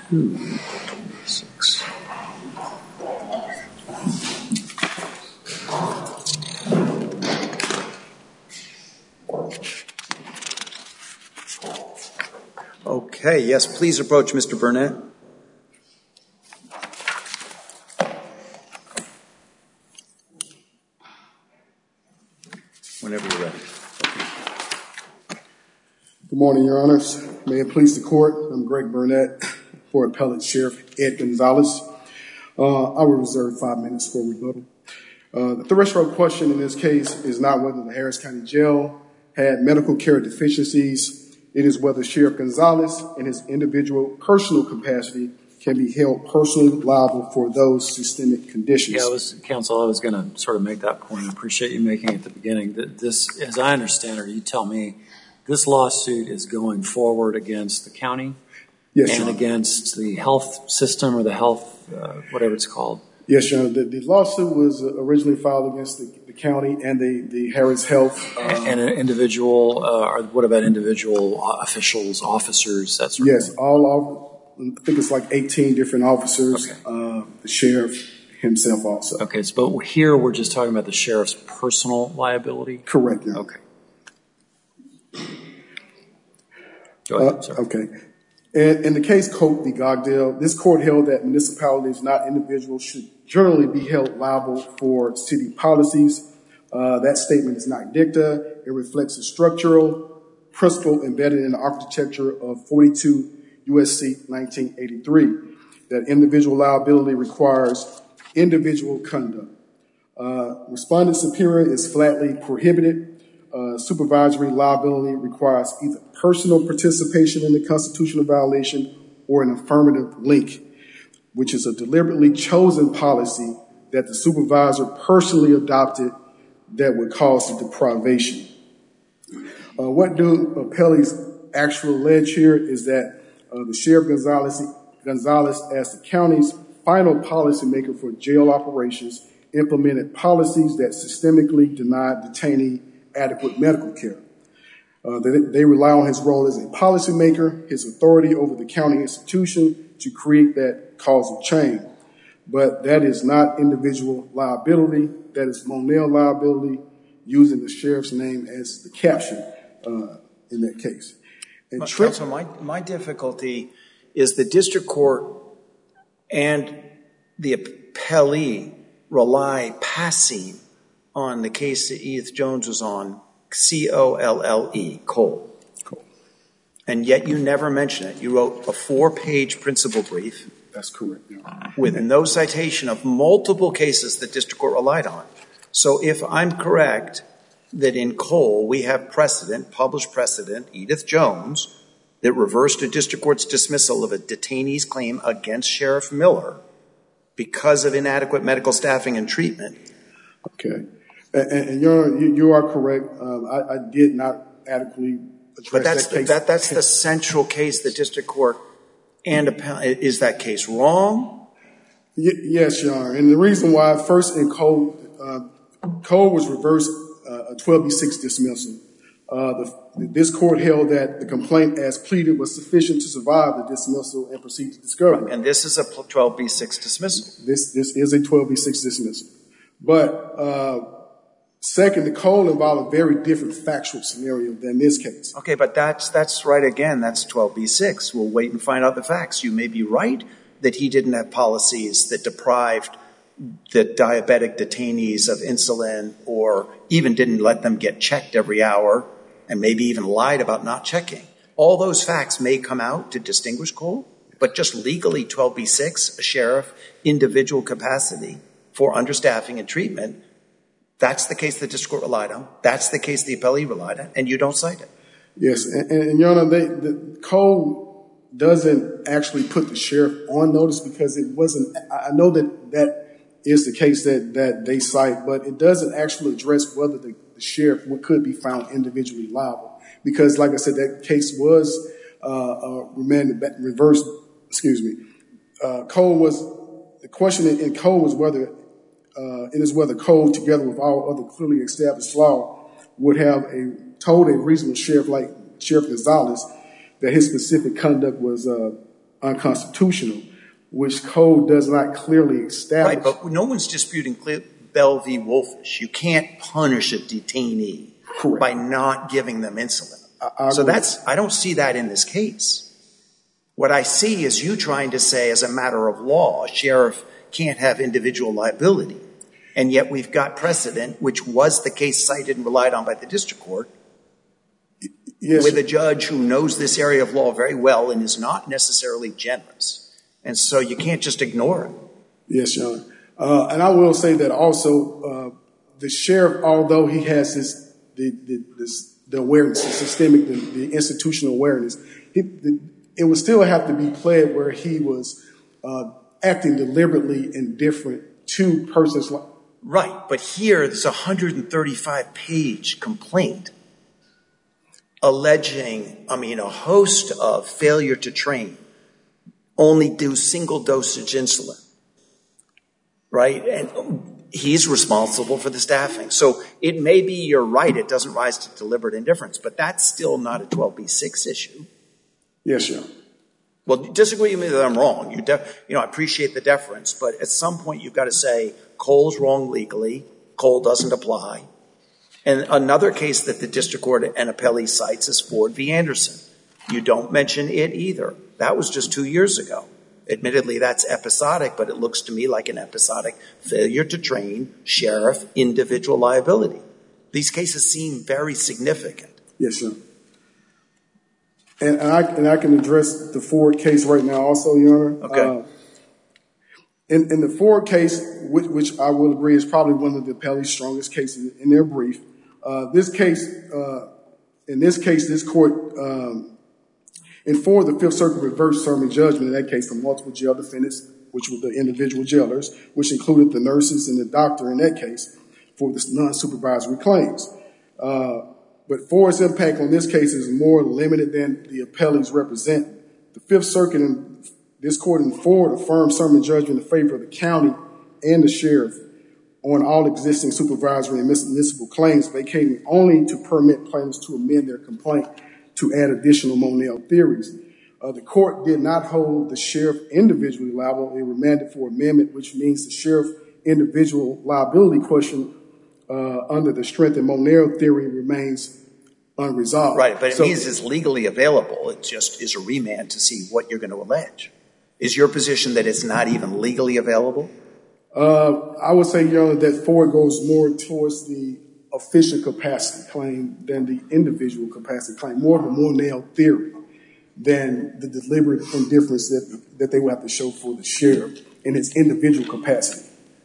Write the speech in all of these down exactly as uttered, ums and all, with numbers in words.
two twenty-six. Okay, yes, please approach Mister Burnett. Whenever you're ready. Good morning, Your Honors. May it please the Court, I'm Greg Burnett for Appellate Sheriff Ed Gonzalez. Uh, I will reserve five minutes for rebuttal. Uh, the threshold question in this case is not whether the Harris County Jail had medical care deficiencies. It is whether Sheriff Gonzalez, in his individual personal capacity, can be held personally liable for those systemic conditions. Yeah, I was, counsel, I was going to sort of make that point. I appreciate you making it at the beginning. This, as I understand it, or you tell me, this lawsuit is going forward against the county yes, and against the health system or the health, uh, whatever it's called. Yes, Your Honor. The, the lawsuit was originally filed against the, the county and the, the Harris Health. Uh, and an individual, uh, or what about individual officials, officers, that sort yes, of thing? all, all, I think it's like eighteen different officers, okay. uh, the sheriff himself also. Okay, so but here we're just talking about the sheriff's personal liability? Correct, Your Honor. Okay. Go ahead, uh, sorry. Okay. In, in the case Cope v. Gogdale, this court held that municipalities, not individuals, should generally be held liable for city policies. Uh, that statement is not dicta. It reflects a structural principle embedded in the architecture of forty-two U S C nineteen eighty-three, that individual liability requires individual conduct. Uh, respondent superior is flatly prohibited. Uh, supervisory liability requires either personal participation in the constitutional violation or an affirmative link, which is a deliberately chosen policy that the supervisor personally adopted that would cause the deprivation. Uh, what do appellees actually allege here is that uh, the Sheriff Gonzalez, Gonzalez, as the county's final policymaker for jail operations, implemented policies that systemically denied detainee adequate medical care. Uh, they, they rely on his role as a policymaker, his authority over the county institution to create that causal chain. But that is not individual liability. That is Monell liability, using the sheriff's name as the caption uh, in that case. And Tripp, Counsel, my, my difficulty is the district court and the appellee rely passing on the case that Edith Jones was on, C O L L E, Cole. Cole. And yet you never mention it. You wrote a four-page principal brief. That's correct. Yeah. With no citation of multiple cases the district court relied on. So if I'm correct that in Cole we have precedent, published precedent, Edith Jones, that reversed a district court's dismissal of a detainee's claim against Sheriff Miller because of inadequate medical staffing and treatment. Okay. And, and you're, you are correct. Um, I, I did not adequately address but that's that case. The, that, that's the central case the district court and appellate. Is that case wrong? Y- yes, Your Honor. And the reason why, first in Cole, uh, Cole was reversed uh, a twelve B six dismissal. Uh, the, this court held that the complaint as pleaded was sufficient to survive the dismissal and proceed to discovery. And this is a twelve B six dismissal. This this is a twelve B six dismissal. But uh, second, the Cole involved a very different factual scenario than this case. Okay, but that's that's right again. That's twelve B six. We'll wait and find out the facts. You may be right that he didn't have policies that deprived the diabetic detainees of insulin or even didn't let them get checked every hour and maybe even lied about not checking. All those facts may come out to distinguish Cole, but just legally twelve B six, a sheriff, individual capacity for understaffing and treatment, that's the case the district court relied on. That's the case the appellee relied on, and you don't cite it. Yes, and, and Your Honor, they, the Cole doesn't actually put the sheriff on notice because it wasn't, I know that that is the case that, that they cite, but it doesn't actually address whether the, the sheriff could be found individually liable. Because, like I said, that case was uh, uh, remanded, reversed, excuse me. Uh, Cole was, the question in, in Cole was whether, uh, it is whether Cole, together with all other clearly established law, would have a, told a reasonable sheriff like Sheriff Gonzalez that his specific conduct was uh, unconstitutional, which code does not clearly establish. Right, but no one's disputing Bell v. Wolfish. You can't punish a detainee Correct. by not giving them insulin. I, I so agree. that's I don't see that in this case. What I see is you trying to say, as a matter of law, a sheriff can't have individual liability. And yet we've got precedent, which was the case cited and relied on by the district court, yes, with a judge who knows this area of law very well and is not necessarily generous. And so you can't just ignore it. Yes, Your Honor. Uh, and I will say that also uh, the sheriff, although he has this the the, this, the awareness, the systemic, the, the institutional awareness, he, the, it would still have to be pled where he was uh, acting deliberately indifferent to persons. Like, right, but here there's a one hundred thirty-five page complaint alleging, I mean, a host of failure to train, only do single dosage insulin, right? And he's responsible for the staffing. So it may be you're right, it doesn't rise to deliberate indifference, but that's still not a twelve B six issue. Yes, Your Honor. Well, disagree with me that I'm wrong. You, def- you know, I appreciate the deference, but at some point you've got to say Cole's wrong legally, Cole doesn't apply. And another case that the district court and appellee cites is Ford v. Anderson. You don't mention it either. That was just two years ago. Admittedly, that's episodic, but it looks to me like an episodic failure to train, sheriff, individual liability. These cases seem very significant. Yes, sir. And I, and I can address the Ford case right now also, Your Honor. Okay. Uh, in, in the Ford case, which, which I will agree is probably one of the appellee's strongest cases in their brief, uh, this case, uh, in this case, this court, um, in Ford, the Fifth Circuit reversed summary judgment in that case for multiple jail defendants, which were the individual jailers, which included the nurses and the doctor in that case for the non-supervisory claims. Uh, But Ford's impact on this case is more limited than the appellees represent. The Fifth Circuit and this court in Ford affirmed summary judgment in favor of the county and the sheriff on all existing supervisory and municipal claims, vacating only to permit plaintiffs to amend their complaint to add additional Monell theories. Uh, the court did not hold the sheriff individually liable. It remanded for amendment, which means the sheriff individual liability question uh, under the strength and Monell theory remains unresolved. Right, but it so, means it's legally available. It just is a remand to see what you're going to allege. Is your position that it's not even legally available? Uh, I would say, Your Honor, that Ford goes more towards the official capacity claim than the individual capacity claim, more of a Monell theory than the deliberate indifference that, that they will have to show for the sheriff in his individual capacity.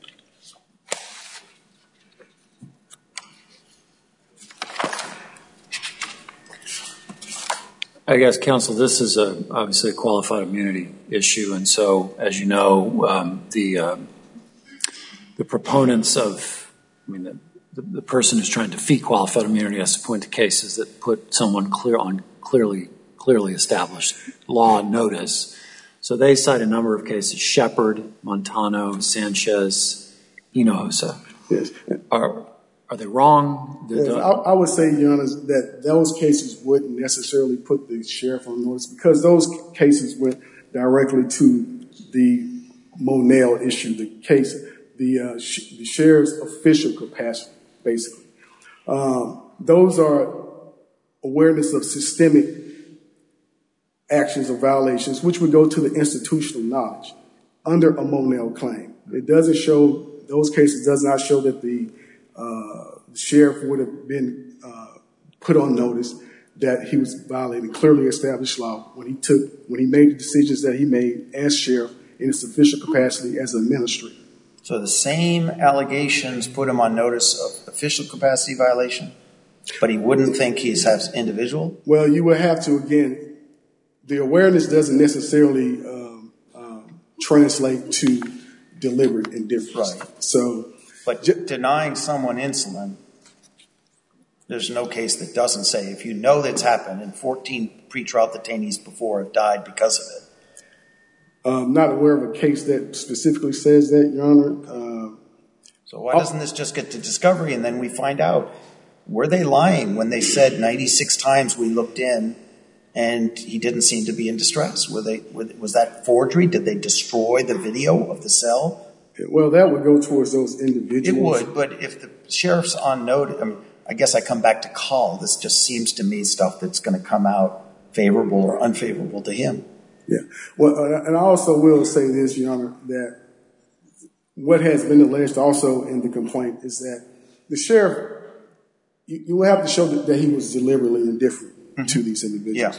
I guess, counsel, this is a, obviously a qualified immunity issue, and so, as you know, um, the uh, the proponents of, I mean, the, the, the person who's trying to defeat qualified immunity has to point to cases that put someone clear on clearly clearly established law and notice. So they cite a number of cases: Shepard, Montano, Sanchez, Hinojosa. Yes. Are Are they wrong? Yes, I, I would say, Your Honor, that those cases wouldn't necessarily put the sheriff on notice because those cases went directly to the Monell issue, the case, the, uh, sh- the sheriff's official capacity, basically. Um, those are awareness of systemic actions or violations, which would go to the institutional knowledge under a Monell claim. It doesn't show, those cases does not show that the Uh, the sheriff would have been uh, put on notice that he was violating clearly established law when he took, when he made the decisions that he made as sheriff in his official capacity as an administrator. So the same allegations put him on notice of official capacity violation, but he wouldn't think he's as individual? Well, you would have to, again, the awareness doesn't necessarily um, um, translate to deliberate indifference. Right. So, But j- denying someone insulin, there's no case that doesn't say, if you know that's happened and fourteen pretrial detainees before have died because of it. I'm not aware of a case that specifically says that, Your Honor. Uh, so why doesn't this just get to discovery and then we find out, were they lying when they said ninety-six times we looked in and he didn't seem to be in distress. Were they, was that forgery? Did they destroy the video of the cell? Well, that would go towards those individuals. It would, but if the sheriff's on notice, I mean, I guess I come back to Call. This just seems to me stuff that's going to come out favorable or unfavorable to him. Yeah. Well, uh, and I also will say this, Your Honor, that what has been alleged also in the complaint is that the sheriff, you, you will have to show that, that he was deliberately indifferent mm-hmm. to these individuals. Yeah.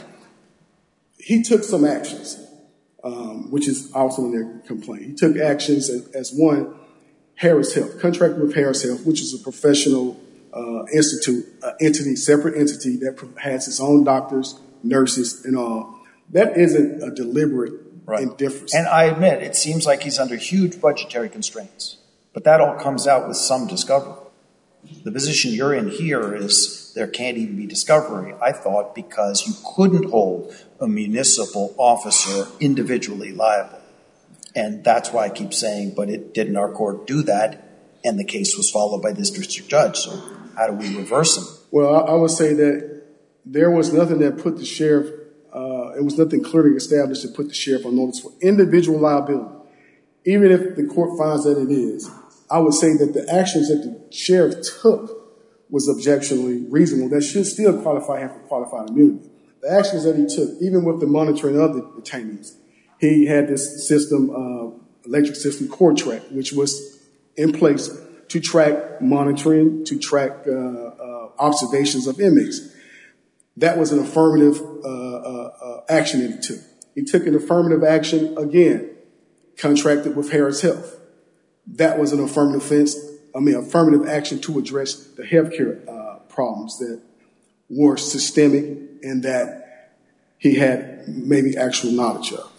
He took some actions, um, which is also in their complaint. He took actions as, as one, Harris Health, contracted with Harris Health, which is a professional uh, institute, uh, entity, separate entity that has its own doctors, nurses, and all. That isn't a deliberate right. indifference. And I admit, it seems like he's under huge budgetary constraints, but that all comes out with some discovery. The position you're in here is there can't even be discovery, I thought, because you couldn't hold a municipal officer individually liable. And that's why I keep saying, but it didn't our court do that, and the case was followed by this district judge. So how do we reverse him? Well, I, I would say that there was nothing that put the sheriff, uh, it was nothing clearly established to put the sheriff on notice for individual liability. Even if the court finds that it is, I would say that the actions that the sheriff took was objectively reasonable. That should still qualify him for qualified immunity. The actions that he took, even with the monitoring of the detainees, he had this system, uh, electric system, CoreTrack, which was in place to track monitoring, to track uh, uh, observations of inmates. That was an affirmative uh, uh, uh, action that he took. He took an affirmative action, again, contracted with Harris Health. That was an affirmative offense, I mean, affirmative action to address the healthcare uh, problems that were systemic and that he had maybe actual knowledge of.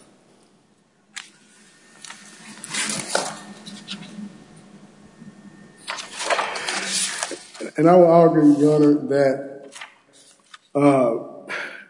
And I will argue, Your Honor, that, uh,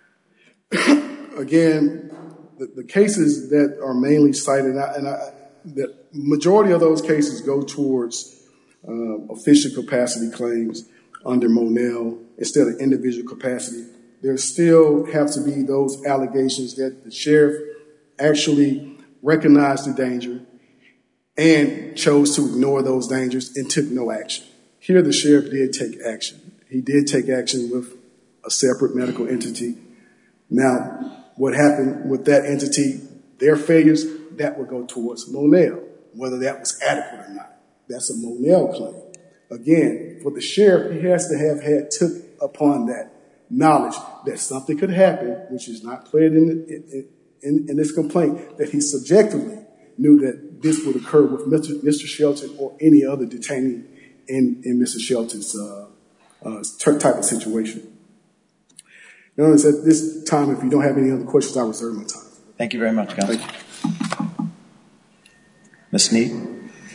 again, the, the cases that are mainly cited, and, I, and I, the majority of those cases go towards uh, official capacity claims under Monell instead of individual capacity. There still have to be those allegations that the sheriff actually recognized the danger and chose to ignore those dangers and took no action. Here, the sheriff did take action. He did take action with a separate medical entity. Now, what happened with that entity, their failures, that would go towards Monell, whether that was adequate or not. That's a Monell claim. Again, for the sheriff, he has to have had took upon that knowledge that something could happen, which is not clear in, in, in, in this complaint, that he subjectively knew that this would occur with Mister Mister Shelton or any other detainee in, in Mister Shelton's uh, uh, type of situation. Your Honor, at this time, if you don't have any other questions, I reserve my time. Thank you very much, Counsel. Thank you. Miz Sneed.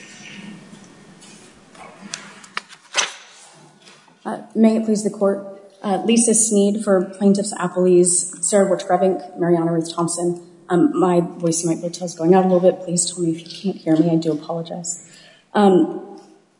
Uh, may it please the Court. Uh, Lisa Sneed for Plaintiffs' Appellees, Sarah Wirtz-Revink, Mariana Ruth Thompson. Um, my voice might be going out a little bit. Please tell me if you can't hear me. I do apologize. Um,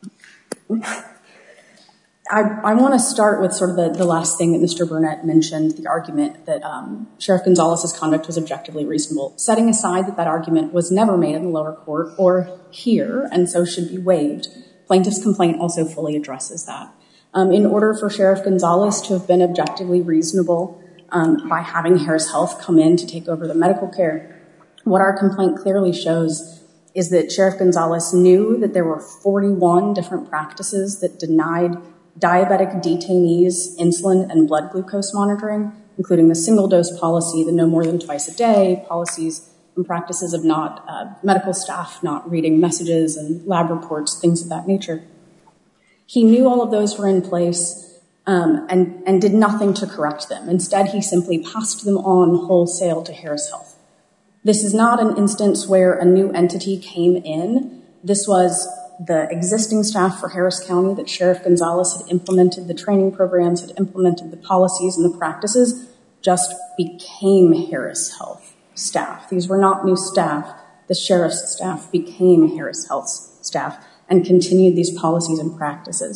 I, I want to start with sort of the, the last thing that Mister Burnett mentioned, the argument that um, Sheriff Gonzalez's conduct was objectively reasonable. Setting aside that that argument was never made in the lower court or here, and so should be waived, plaintiff's complaint also fully addresses that. Um, in order for Sheriff Gonzalez to have been objectively reasonable um, by having Harris Health come in to take over the medical care, what our complaint clearly shows is that Sheriff Gonzalez knew that there were forty-one different practices that denied diabetic detainees insulin and blood glucose monitoring, including the single-dose policy, the no more than twice a day, policies and practices of not uh, medical staff not reading messages and lab reports, things of that nature. He knew all of those were in place um, and, and did nothing to correct them. Instead, he simply passed them on wholesale to Harris Health. This is not an instance where a new entity came in. This was the existing staff for Harris County that Sheriff Gonzalez had implemented the training programs, had implemented the policies and the practices, just became Harris Health staff. These were not new staff. The sheriff's staff became Harris Health's staff and continued these policies and practices.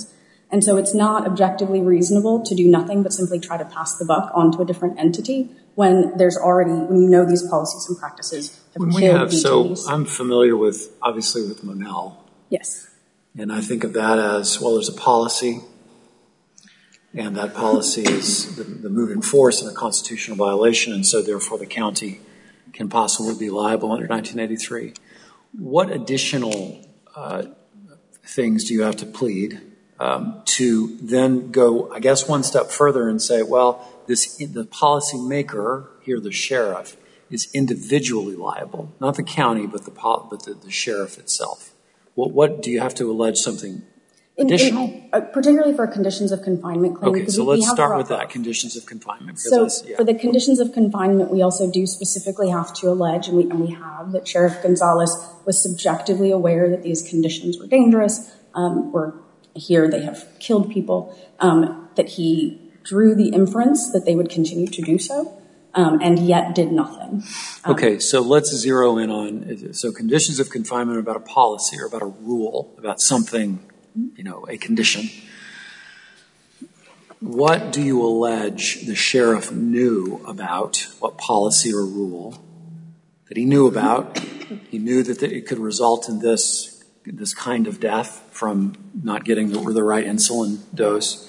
And so it's not objectively reasonable to do nothing but simply try to pass the buck on to a different entity when there's already, when you know these policies and practices have when killed we have, detainees. So I'm familiar with, obviously, with Monell. Yes. And I think of that as, well, there's a policy, and that policy is the, the moving force in a constitutional violation, and so therefore the county can possibly be liable under nineteen eighty-three. What additional uh, things do you have to plead um, to then go, I guess, one step further and say, well, this the policymaker, here the sheriff, is individually liable, not the county, but the but the, the sheriff itself? What, what do you have to allege something additional? In, in, uh, particularly for conditions of confinement claim. Okay, so we, let's we start for, with that, conditions of confinement. So yeah. for the conditions of confinement, we also do specifically have to allege, and we, and we have, that Sheriff Gonzalez was subjectively aware that these conditions were dangerous, um, or here they have killed people, um, that he drew the inference that they would continue to do so. Um, and yet did nothing. Um, okay, so let's zero in on, so conditions of confinement are about a policy or about a rule, about something, you know, a condition. What do you allege the sheriff knew about, what policy or rule that he knew about? He knew that it could result in this, this kind of death from not getting the, the right insulin dose.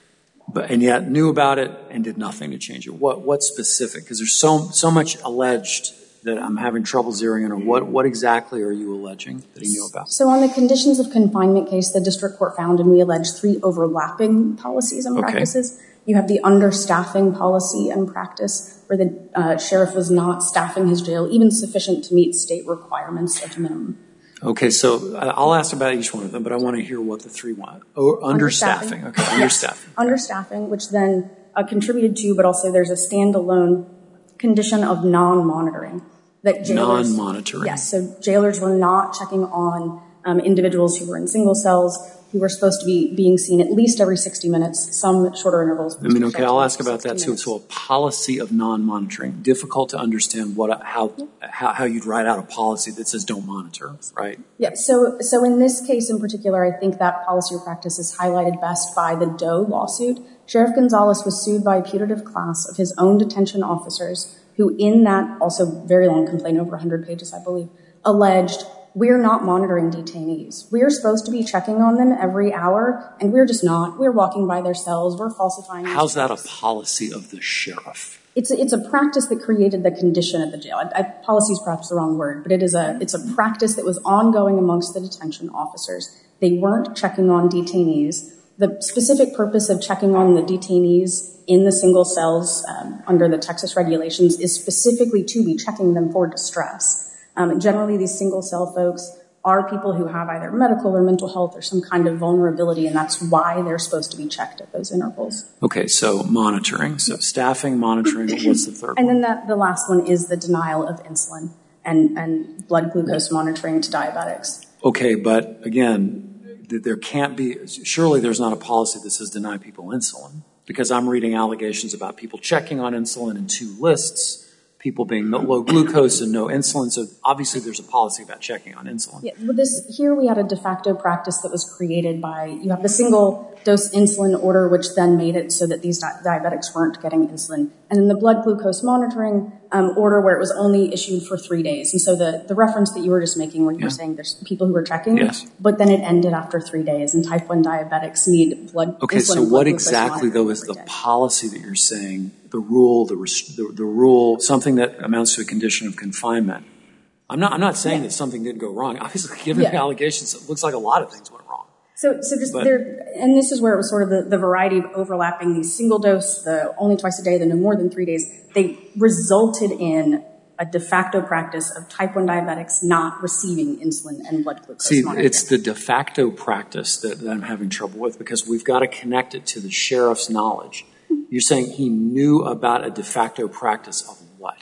But, and yet knew about it and did nothing to change it. What what specific? Because there's so so much alleged that I'm having trouble zeroing in on. What what exactly are you alleging that he knew about? So on the conditions of confinement case, the district court found, and we allege three overlapping policies and okay. practices. You have the understaffing policy and practice, where the uh, sheriff was not staffing his jail even sufficient to meet state requirements at minimum. Okay, so I'll ask about each one of them, but I want to hear what the three want. Oh, understaffing. Understaffing. Okay, yes. understaffing. Understaffing, which then uh, contributed to, but also there's a standalone condition of non-monitoring. That jailers, non-monitoring. Yes, so jailers were not checking on um, individuals who were in single cells, who were supposed to be being seen at least every sixty minutes, some shorter intervals. I mean, okay, I'll ask about that too. So a policy of non-monitoring. Difficult to understand what how, how how you'd write out a policy that says don't monitor, right? Yeah, so so in this case in particular, I think that policy or practice is highlighted best by the Doe lawsuit. Sheriff Gonzalez was sued by a putative class of his own detention officers who, in that also very long complaint, over one hundred pages, I believe, alleged, we're not monitoring detainees. We're supposed to be checking on them every hour, and we're just not. We're walking by their cells. We're falsifying. How's that a policy of the sheriff? It's a, it's a practice that created the condition at the jail. I, I, policy is perhaps the wrong word, but it is a it's a practice that was ongoing amongst the detention officers. They weren't checking on detainees. The specific purpose of checking on the detainees in the single cells um, under the Texas regulations is specifically to be checking them for distress. Um, generally, these single cell folks are people who have either medical or mental health or some kind of vulnerability, and that's why they're supposed to be checked at those intervals. Okay, so monitoring. So staffing, monitoring, what's the third and one? And then the, the last one is the denial of insulin and, and blood glucose monitoring to diabetics. Okay, but again, there can't be, surely there's not a policy that says deny people insulin, because I'm reading allegations about people checking on insulin in two lists, people being low glucose and no insulin. So obviously there's a policy about checking on insulin. Yeah, well, this here we had a de facto practice that was created by, you have the single dose insulin order, which then made it so that these di- diabetics weren't getting insulin. And then the blood glucose monitoring um, order where it was only issued for three days. And so the, the reference that you were just making where you yeah. were saying there's people who were checking, yes. but then it ended after three days and type one diabetics need blood okay, insulin. Okay, so what exactly though is the day. policy that you're saying, the rule, the, the the rule, something that amounts to a condition of confinement? I'm not I'm not saying yeah. that something didn't go wrong. Obviously, given yeah. the allegations, it looks like a lot of things went wrong. So, so just but, there, and this is where it was sort of the, the variety of overlapping these single dose, the only twice a day, the no more than three days. They resulted in a de facto practice of type one diabetics not receiving insulin and blood glucose See, monitoring. It's the de facto practice that, that I'm having trouble with, because we've got to connect it to the sheriff's knowledge. You're saying he knew about a de facto practice of what?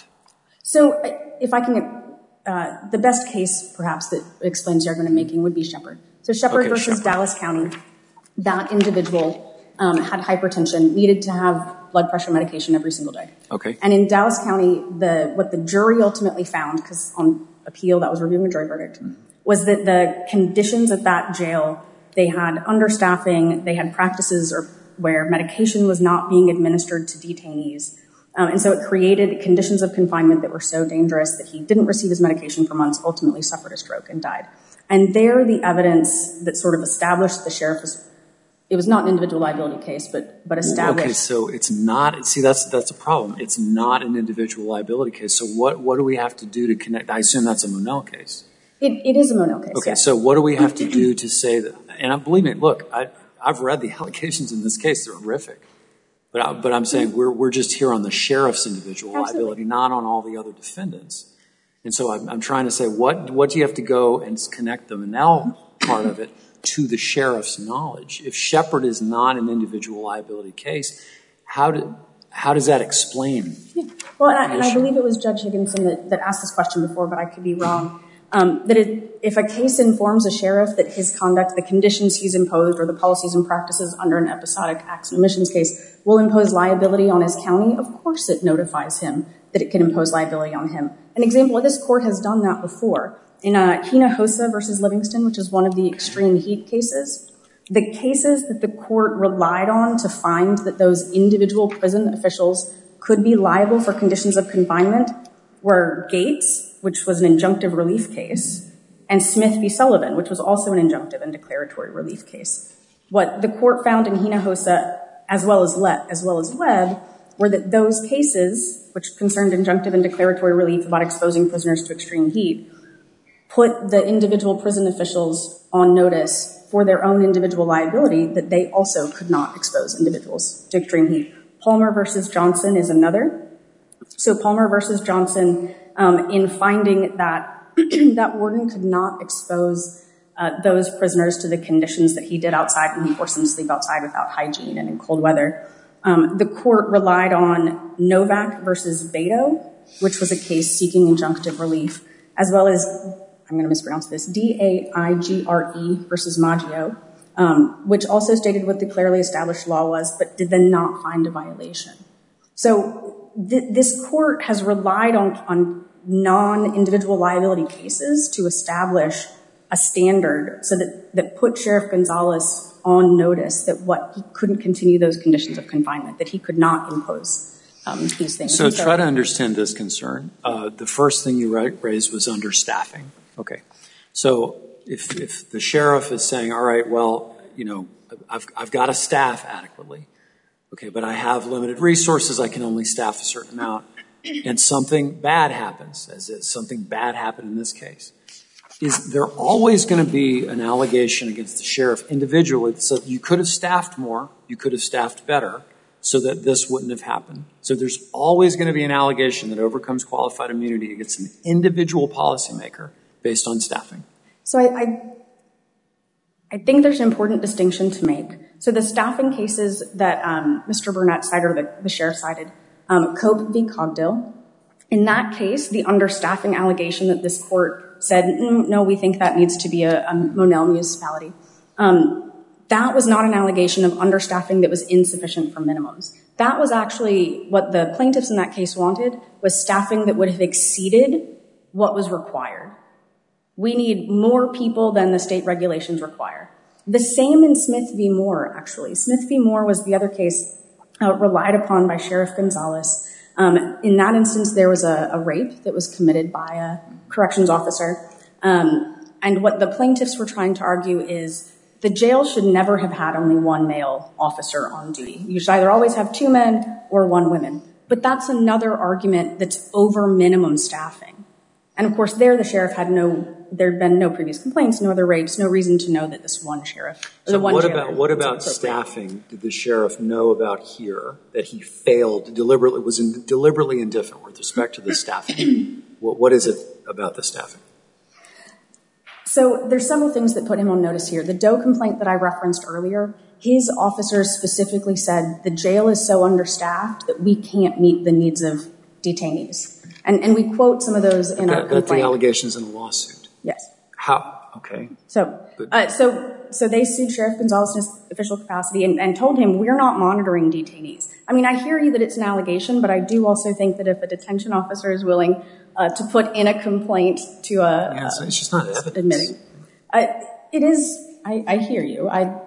So if I can, uh, the best case perhaps that explains the argument I'm making would be Shepherd. So Shepherd okay, versus Shepherd. Dallas County, that individual um, had hypertension, needed to have blood pressure medication every single day. Okay. And in Dallas County, the what the jury ultimately found, because on appeal that was reviewing a jury verdict, mm-hmm. was that the conditions at that jail They had understaffing. They had practices or where medication was not being administered to detainees. Um, and so it created conditions of confinement that were so dangerous that he didn't receive his medication for months, ultimately suffered a stroke and died. And there, the evidence that sort of established the sheriff was, it was not an individual liability case, but but established. Okay, so it's not, see, that's that's a problem. It's not an individual liability case. So what, what do we have to do to connect? I assume that's a Monell case. It, it is a Monell case, Okay, yes. so what do we have to do to say that, and I believe me, look, I, I've read the allegations in this case, they're horrific. But, I, but I'm saying we're, we're just here on the sheriff's individual Absolutely. liability, not on all the other defendants. And so I'm, I'm trying to say, what, what do you have to go and connect the Monell part of it to the sheriff's knowledge? If Shepard is not an individual liability case, how, do, how does that explain? Yeah. Well, and I, and I believe it was Judge Higginson that, that asked this question before, but I could be wrong. Um, that it, if a case informs a sheriff that his conduct, the conditions he's imposed, or the policies and practices under an episodic acts and omissions case will impose liability on his county, of course it notifies him that it can impose liability on him. An example of this court has done that before. In uh, Hinojosa versus Livingston, which is one of the extreme heat cases, the cases that the court relied on to find that those individual prison officials could be liable for conditions of confinement were Gates, which was an injunctive relief case, and Smith v. Sullivan, which was also an injunctive and declaratory relief case. What the court found in Hinojosa, as well as Le- as well as Webb, were that those cases, which concerned injunctive and declaratory relief about exposing prisoners to extreme heat, put the individual prison officials on notice for their own individual liability that they also could not expose individuals to extreme heat. Palmer versus Johnson is another. So Palmer versus Johnson, um, in finding that that warden could not expose uh, those prisoners to the conditions that he did outside when he forced them to sleep outside without hygiene and in cold weather, um, the court relied on Novak versus Beto, which was a case seeking injunctive relief, as well as, I'm going to mispronounce this, D A I G R E versus Maggio, um, which also stated what the clearly established law was, but did then not find a violation. So th- this court has relied on, on non-individual liability cases to establish a standard so that, that put Sheriff Gonzalez on notice that what he couldn't continue those conditions of confinement, that he could not impose um, these things. So, so try to understand this concern. Uh, the first thing you raised was understaffing. Okay. So if, if the sheriff is saying, all right, well, you know, I've, I've got to staff adequately. Okay, but I have limited resources. I can only staff a certain amount. And something bad happens, as if something bad happened in this case. Is there always going to be an allegation against the sheriff individually that says you could have staffed more, you could have staffed better, so that this wouldn't have happened? So there's always going to be an allegation that overcomes qualified immunity against an individual policymaker based on staffing. So I, I, I think there's an important distinction to make. So the staffing cases that um, Mister Burnett cited, or the, the sheriff cited, um, Cope v. Cogdill, in that case, the understaffing allegation that this court said, mm, no, we think that needs to be a, a Monell municipality, um, that was not an allegation of understaffing that was insufficient for minimums. That was actually what the plaintiffs in that case wanted, was staffing that would have exceeded what was required. We need more people than the state regulations require. The same in Smith v. Moore, actually. Smith v. Moore was the other case uh, relied upon by Sheriff Gonzalez. Um, in that instance, there was a, a rape that was committed by a corrections officer. Um, and what the plaintiffs were trying to argue is the jail should never have had only one male officer on duty. You should either always have two men or one woman. But that's another argument that's over minimum staffing. And, of course, there the sheriff had no, there had been no previous complaints, no other rapes, no reason to know that this one sheriff, or so the one what jailer about what about staffing did the sheriff know about here that he failed, deliberately, was in, deliberately indifferent with respect to the staffing? what, what is it about the staffing? So there's several things that put him on notice here. The Doe complaint that I referenced earlier, his officers specifically said the jail is so understaffed that we can't meet the needs of detainees. And, and we quote some of those in that, our complaint. That's the allegations in the lawsuit. Yes. How? Okay. So, uh, so, so they sued Sheriff Gonzalez in his official capacity and, and told him we're not monitoring detainees. I mean, I hear you that it's an allegation, but I do also think that if a detention officer is willing uh, to put in a complaint to a yeah, so it's just not evidence. admitting, uh, it is. I, I hear you. I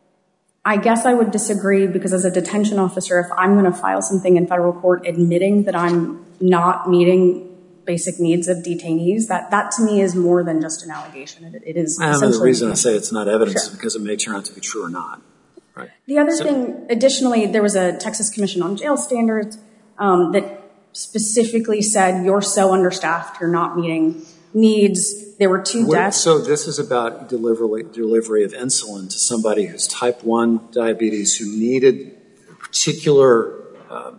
I guess I would disagree because as a detention officer, if I'm going to file something in federal court admitting that I'm not meeting basic needs of detainees, that, that to me is more than just an allegation. It, it is I essentially... The reason I say it's not evidence Sure. is because it may turn out to be true or not. Right. The other so, thing, additionally, there was a Texas Commission on Jail Standards um, that specifically said you're so understaffed, you're not meeting needs. There were two deaths. So this is about delivery, delivery of insulin to somebody who's type one diabetes who needed a particular, uh,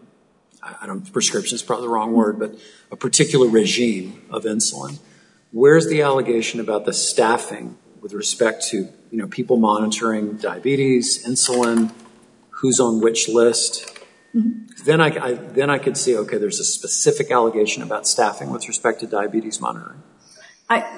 I don't, prescription is probably the wrong word, but a particular regime of insulin. Where's the allegation about the staffing with respect to, you know, people monitoring diabetes, insulin, who's on which list? Mm-hmm. Then I, I then I could see, okay, there's a specific allegation about staffing with respect to diabetes monitoring. I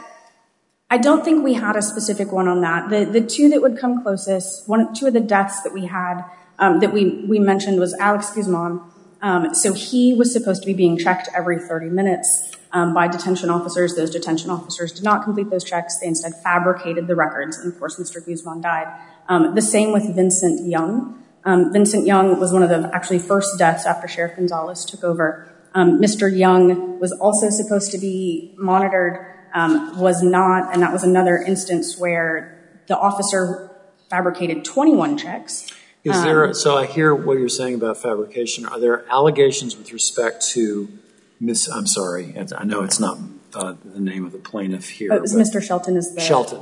I don't think we had a specific one on that. The the two that would come closest, one two of the deaths that we had um, that we we mentioned was Alex Guzman. Um, so he was supposed to be being checked every thirty minutes um, by detention officers. Those detention officers did not complete those checks. They instead fabricated the records, and of course, Mister Guzman died. Um, the same with Vincent Young. Um, Vincent Young was one of the actually first deaths after Sheriff Gonzalez took over. Um, Mister Young was also supposed to be monitored. Um, was not, and that was another instance where the officer fabricated twenty-one checks. Is um, there, so I hear what you're saying about fabrication. Are there allegations with respect to Miss, I'm sorry, I know it's not uh, the name of the plaintiff here. Oh, it was Mister Shelton is the... Shelton.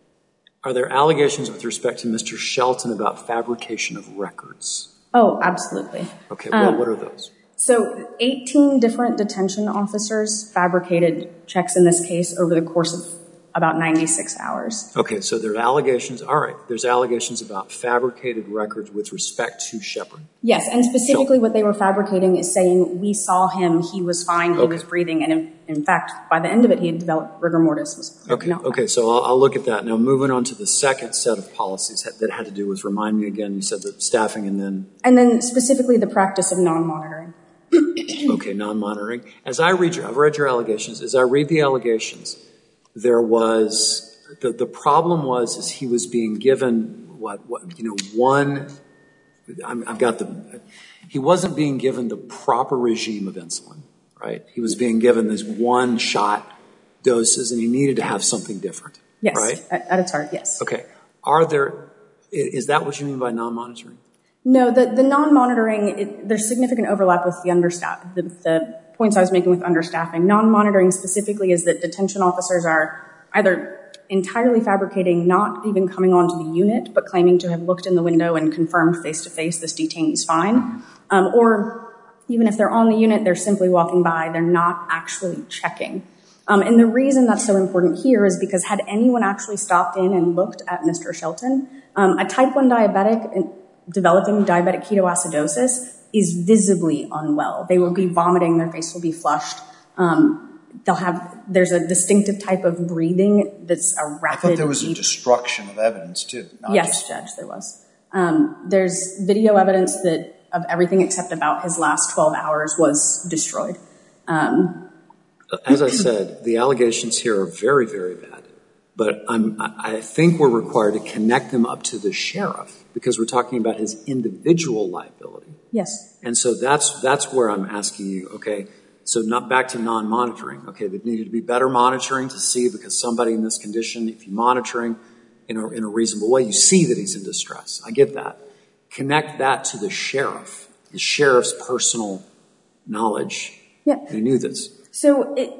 Are there allegations with respect to Mister Shelton about fabrication of records? Oh, absolutely. Okay, well, um, what are those? So eighteen different detention officers fabricated checks in this case over the course of about ninety-six hours. Okay, so there are allegations. All right, there's allegations about fabricated records with respect to Shepard. Yes, and specifically what they were fabricating is saying, we saw him, he was fine, he okay. was breathing, and in, in fact, by the end of it, he had developed rigor mortis. Was okay, okay, so I'll, I'll look at that. Now, moving on to the second set of policies that had to do with, remind me again, you said the staffing and then... And then specifically the practice of non-monitoring. Okay, non-monitoring. As I read your, I've read your allegations. As I read the allegations, there was, the, the problem was, is he was being given, what, what you know, one, I'm, I've got the, he wasn't being given the proper regime of insulin, right? He was being given this one shot doses and he needed to have something different, yes, right? At, at its heart, yes. Okay. Are there, is that what you mean by non-monitoring? No, the, the non-monitoring, it, there's significant overlap with the understaff, the, the points I was making with understaffing. Non-monitoring specifically is that detention officers are either entirely fabricating, not even coming onto the unit, but claiming to have looked in the window and confirmed face-to-face this detainee's fine. Um, or even if they're on the unit, they're simply walking by, they're not actually checking. Um, and the reason that's so important here is because had anyone actually stopped in and looked at Mister Shelton, um, a type one diabetic developing diabetic ketoacidosis is visibly unwell. They will be vomiting, their face will be flushed. Um, they'll have, there's a distinctive type of breathing that's a rapid... I thought there was deep, a destruction of evidence too. Yes, just... Judge, there was. Um, there's video evidence that of everything except about his last twelve hours was destroyed. Um, As I said, the allegations here are very, very bad. But I'm, I think we're required to connect them up to the sheriff because we're talking about his individual liability. Yes. And so that's that's where I'm asking you, okay, so not back to non-monitoring. Okay, there needed to be better monitoring to see because somebody in this condition, if you're monitoring in a, in a reasonable way, you see that he's in distress. I get that. Connect that to the sheriff, the sheriff's personal knowledge. Yeah. He knew this. So it...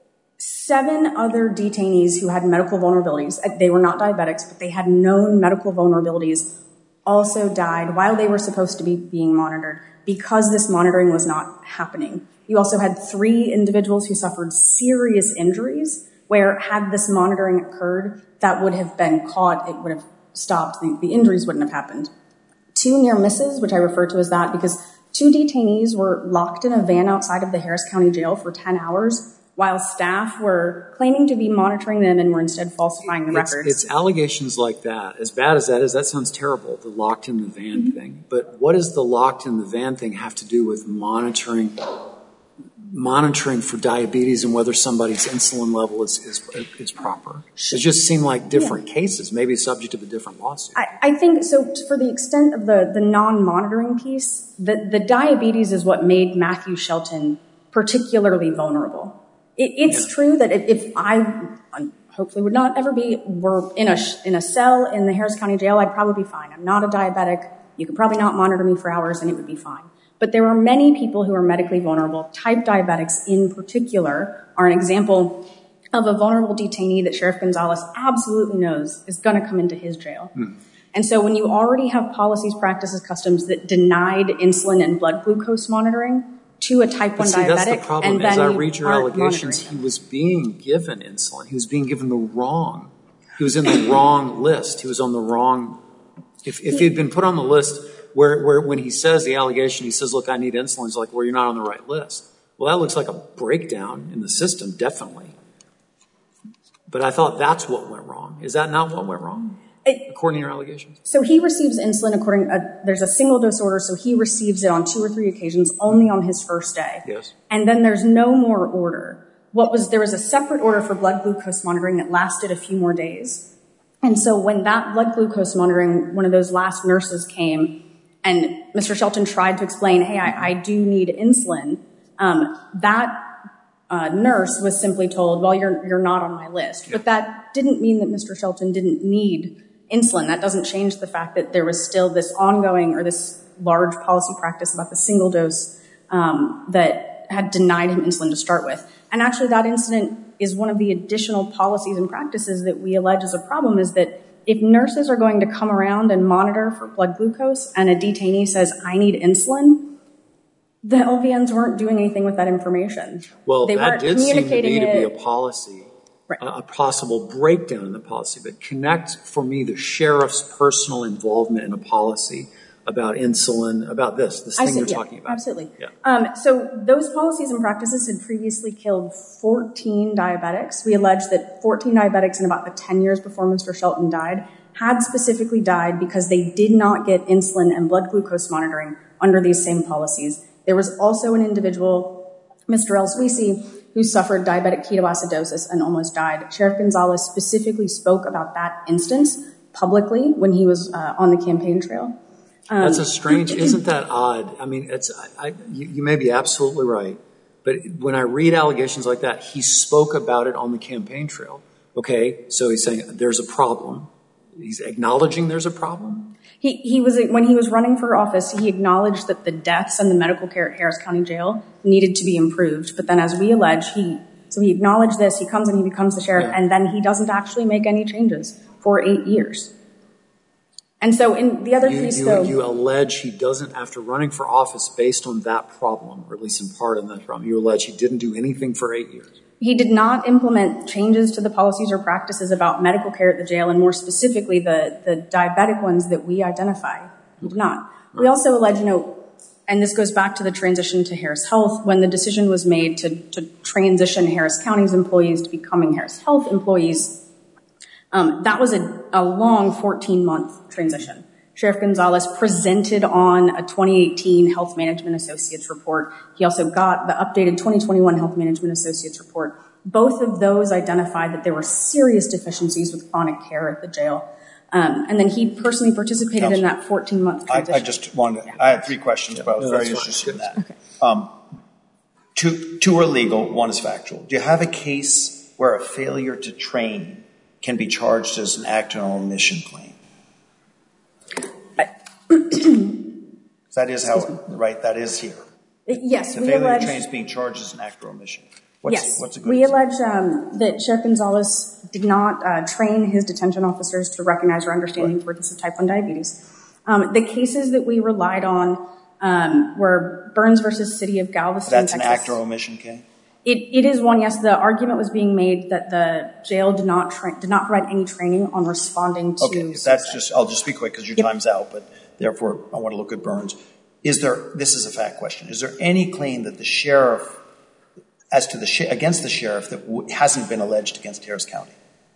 Seven other detainees who had medical vulnerabilities, they were not diabetics, but they had known medical vulnerabilities, also died while they were supposed to be being monitored because this monitoring was not happening. You also had three individuals who suffered serious injuries where had this monitoring occurred, that would have been caught, it would have stopped, the, the injuries wouldn't have happened. Two near misses, which I refer to as that because two detainees were locked in a van outside of the Harris County Jail for ten hours while staff were claiming to be monitoring them and were instead falsifying the it's, records. It's allegations like that. As bad as that is, that sounds terrible, the locked in the van mm-hmm. thing. But what does the locked in the van thing have to do with monitoring, monitoring for diabetes and whether somebody's insulin level is is, is proper. It just seemed like different yeah. cases, maybe subject to a different lawsuit. I, I think so. For the extent of the the non-monitoring piece, the the diabetes is what made Matthew Shelton particularly vulnerable. It, it's yeah. true that if, if I hopefully would not ever be were in a in a cell in the Harris County Jail, I'd probably be fine. I'm not a diabetic. You could probably not monitor me for hours, and it would be fine. But there are many people who are medically vulnerable. Type diabetics in particular are an example of a vulnerable detainee that Sheriff Gonzalez absolutely knows is going to come into his jail. Mm. And so when you already have policies, practices, customs that denied insulin and blood glucose monitoring to a type one see, diabetic, that's the problem. and then as I read your allegations, he was being given insulin. He was being given the wrong. He was in the wrong list. He was on the wrong. If, if he had been put on the list where, where when he says the allegation, he says, look, I need insulin, it's like, well, you're not on the right list. Well, that looks like a breakdown in the system, definitely. But I thought that's what went wrong. Is that not what went wrong, it, according to your allegations? So he receives insulin according, uh, there's a single dose order, so he receives it on two or three occasions, only on his first day. Yes. And then there's no more order. What was, there was a separate order for blood glucose monitoring that lasted a few more days. And so when that blood glucose monitoring, one of those last nurses came, and Mister Shelton tried to explain, hey, I, I do need insulin, um, that uh, nurse was simply told, well, you're you're not on my list. Yeah. But that didn't mean that Mister Shelton didn't need insulin. That doesn't change the fact that there was still this ongoing or this large policy practice about the single dose um, that had denied him insulin to start with. And actually that incident is one of the additional policies and practices that we allege is a problem, is that if nurses are going to come around and monitor for blood glucose and a detainee says, I need insulin, the L V Ns weren't doing anything with that information. Well, they that did seem to me to be it. a policy, right. a, a possible breakdown in the policy. But connect for me the sheriff's personal involvement in a policy about insulin, about this, this thing see, you're yeah, talking about. Absolutely. Yeah. Um, so those policies and practices had previously killed fourteen diabetics. We allege that fourteen diabetics in about the ten years before Mister Shelton died had specifically died because they did not get insulin and blood glucose monitoring under these same policies. There was also an individual, Mister El Suisi, who suffered diabetic ketoacidosis and almost died. Sheriff Gonzalez specifically spoke about that instance publicly when he was uh, on the campaign trail. Um, That's a strange, isn't that odd? I mean, it's I, I, you, you may be absolutely right, but when I read allegations like that, he spoke about it on the campaign trail. Okay, so he's saying there's a problem. He's acknowledging there's a problem? He, he was, when he was running for office, he acknowledged that the deaths and the medical care at Harris County Jail needed to be improved. But then as we allege, he, so he acknowledged this, he comes and he becomes the sheriff, yeah. and then he doesn't actually make any changes for eight years. And so in the other you, piece, you, though... You allege he doesn't, after running for office based on that problem, or at least in part on that problem, you allege he didn't do anything for eight years. He did not implement changes to the policies or practices about medical care at the jail, and more specifically the, the diabetic ones that we identify. He did not. Right. We also allege, you know, and this goes back to the transition to Harris Health, when the decision was made to, to transition Harris County's employees to becoming Harris Health employees. Um, that was a, a long fourteen-month transition. Sheriff Gonzalez presented on a twenty eighteen Health Management Associates report. He also got the updated twenty twenty-one Health Management Associates report. Both of those identified that there were serious deficiencies with chronic care at the jail. Um, and then he personally participated Counsel, in that fourteen-month transition. I, I just wanted, yeah. I had three questions, but I was no, very interested in that. Okay. Um, two, two are legal, one is factual. Do you have a case where a failure to train can be charged as an act or omission claim? That is how, right, that is here. Yes, the we failure allege... to train is being charged as an act or omission. What's, yes, what's a good we example? allege um, that Sheriff Gonzalez did not uh, train his detention officers to recognize or understand right. the importance of type one diabetes. Um, the cases that we relied on um, were Burns versus City of Galveston, That's Texas. an act or omission case? It, it is one, yes. The argument was being made that the jail did not tra- did not provide any training on responding to... Okay, if that's just, I'll just be quick because your yep. time's out, but therefore I want to look at Burns. Is there, this is a fact question, is there any claim that the sheriff, as to the, against the sheriff that w- hasn't been alleged against Harris County?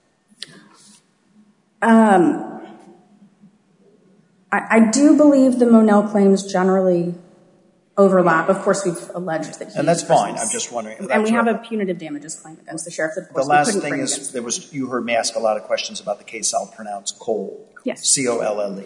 Um, I, I do believe the Monell claims generally overlap. Of course, we've alleged that he And that's fine. persons- I'm just wondering. And That's we have right. a punitive damages claim against the sheriff that, of course, The we last couldn't thing bring is, against there was, you heard me ask a lot of questions about the case I'll pronounce Cole. Yes. C O L L E.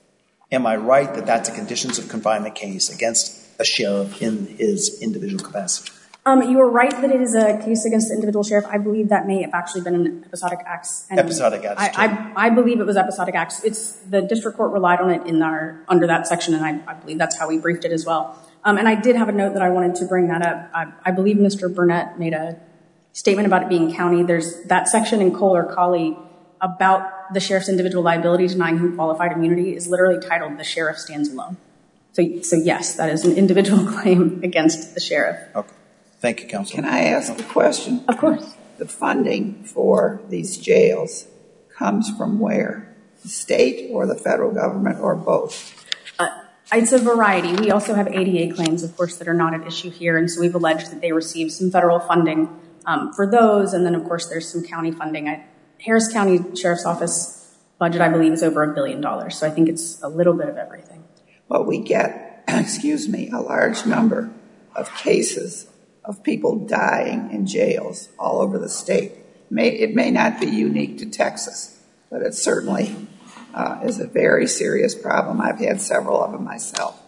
Am I right that that's a conditions of confinement case against a sheriff in his individual capacity? Um, you are right that it is a case against the individual sheriff. I believe that may have actually been an episodic acts. And Episodic acts, I, I, I believe it was episodic acts. It's the district court relied on it in our under that section, and I, I believe that's how we briefed it as well. Um, and I did have a note that I wanted to bring that up. I, I believe Mister Burnett made a statement about it being county. There's that section in Cole or Colley about the sheriff's individual liability denying him qualified immunity is literally titled "The Sheriff Stands Alone." So, so yes, that is an individual claim against the sheriff. Okay. Thank you, Counsel. Can I ask a question? Of course. The funding for these jails comes from where? The state or the federal government or both? Uh, it's a variety. We also have A D A claims, of course, that are not at issue here, and so we've alleged that they received some federal funding um, for those, and then, of course, there's some county funding. I, Harris County Sheriff's Office budget, I believe, is over a billion dollars, so I think it's a little bit of everything. Well, we get, excuse me, a large number of cases of people dying in jails all over the state. May, it may not be unique to Texas, but it certainly uh, is a very serious problem. I've had several of them myself.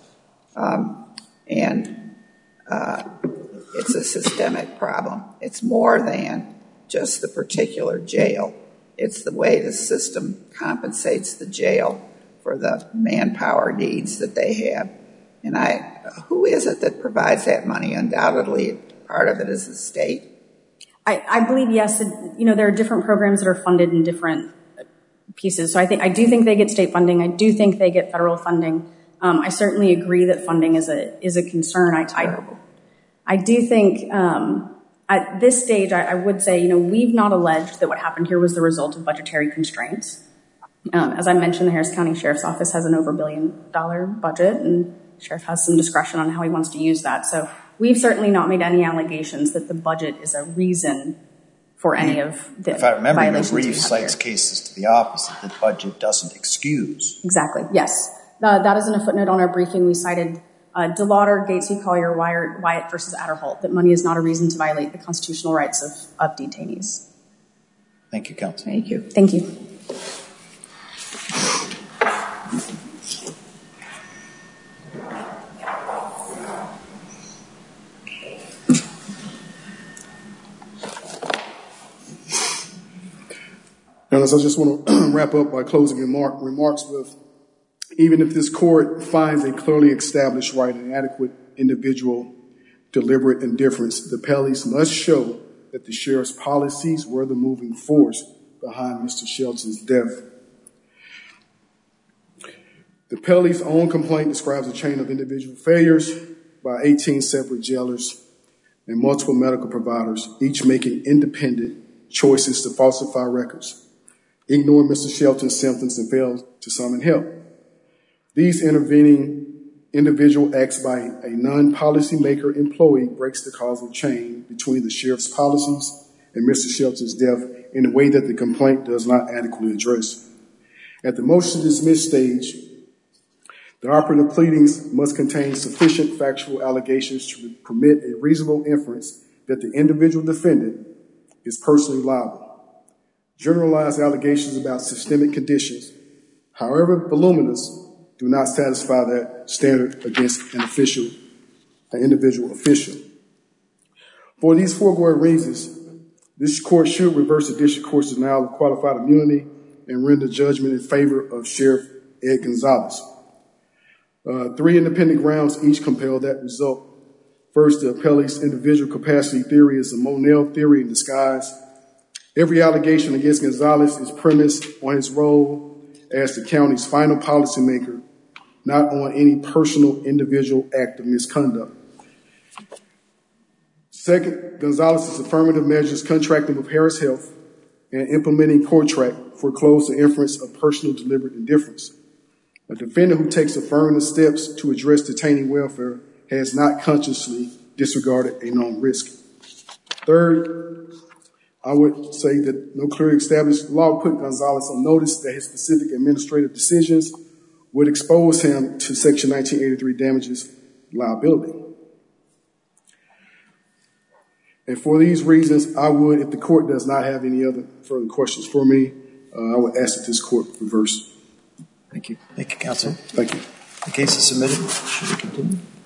Um, and uh, it's a systemic problem. It's more than just the particular jail. It's the way the system compensates the jail for the manpower needs that they have. And I, who is it that provides that money? Undoubtedly, part of it is the state. I, I believe, yes, you know, there are different programs that are funded in different pieces. So I think I do think they get state funding. I do think they get federal funding. Um, I certainly agree that funding is a is a concern. I I, I do think um, at this stage, I, I would say, you know, we've not alleged that what happened here was the result of budgetary constraints. Um, as I mentioned, the Harris County Sheriff's Office has an over billion dollar budget, and the sheriff has some discretion on how he wants to use that. So we've certainly not made any allegations that the budget is a reason for any of the If I remember, your violations we brief have cites here. cases to the opposite, that budget doesn't excuse. Exactly, yes. Uh, that is in a footnote on our briefing. We cited uh, DeLauder, Gates v. Collier, Wyatt, Wyatt versus Adderholt, that money is not a reason to violate the constitutional rights of, of detainees. Thank you, Counsel. Thank you. Thank you. And so I just want to wrap up by closing remark, remarks with, even if this court finds a clearly established right and adequate individual deliberate indifference, the appellees must show that the sheriff's policies were the moving force behind Mister Shelton's death. The appellee's own complaint describes a chain of individual failures by eighteen separate jailers and multiple medical providers, each making independent choices to falsify records, ignore Mister Shelton's symptoms, and fail to summon help. These intervening individual acts by a non-policymaker employee breaks the causal chain between the sheriff's policies and Mister Shelton's death in a way that the complaint does not adequately address. At the motion to dismiss stage, the operative pleadings must contain sufficient factual allegations to permit a reasonable inference that the individual defendant is personally liable. Generalized allegations about systemic conditions, however voluminous, do not satisfy that standard against an official, an individual official. For these foregoing reasons, this court should reverse the district court's denial of qualified immunity and render judgment in favor of Sheriff Ed Gonzalez. Uh, three independent grounds each compel that result. First, the appellee's individual capacity theory is a Monell theory in disguise. Every allegation against Gonzalez is premised on his role as the county's final policymaker, not on any personal individual act of misconduct. Second, Gonzalez's affirmative measures contracting with Harris Health and implementing CORTRAC foreclose the inference of personal deliberate indifference. A defendant who takes affirmative steps to address detainee welfare has not consciously disregarded a known risk. Third, I would say that no clearly established law put Gonzalez on notice that his specific administrative decisions would expose him to Section nineteen eighty-three damages liability. And for these reasons, I would, if the court does not have any other further questions for me, uh, I would ask that this court reverse. Thank you. Thank you, counsel. Thank you. The case is submitted. Should we continue?